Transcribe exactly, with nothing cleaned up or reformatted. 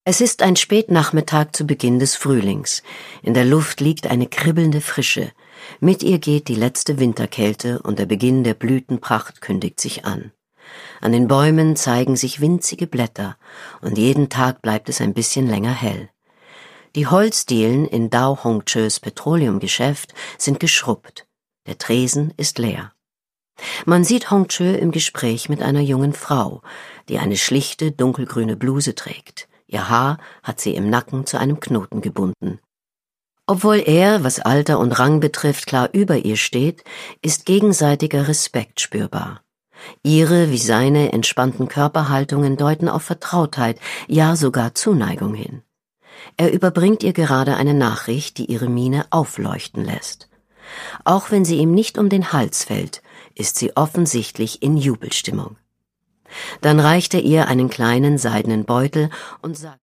Es ist ein Spätnachmittag zu Beginn des Frühlings. In der Luft liegt eine kribbelnde Frische. Mit ihr geht die letzte Winterkälte und der Beginn der Blütenpracht kündigt sich an. An den Bäumen zeigen sich winzige Blätter und jeden Tag bleibt es ein bisschen länger hell. Die Holzdielen in Dao Hongzhous Petroleumgeschäft sind geschrubbt. Der Tresen ist leer. Man sieht Hongzhou im Gespräch mit einer jungen Frau, die eine schlichte, dunkelgrüne Bluse trägt. Ihr Haar hat sie im Nacken zu einem Knoten gebunden. Obwohl er, was Alter und Rang betrifft, klar über ihr steht, ist gegenseitiger Respekt spürbar. Ihre wie seine entspannten Körperhaltungen deuten auf Vertrautheit, ja sogar Zuneigung hin. Er überbringt ihr gerade eine Nachricht, die ihre Miene aufleuchten lässt. Auch wenn sie ihm nicht um den Hals fällt, ist sie offensichtlich in Jubelstimmung. Dann reicht er ihr einen kleinen seidenen Beutel und sagt: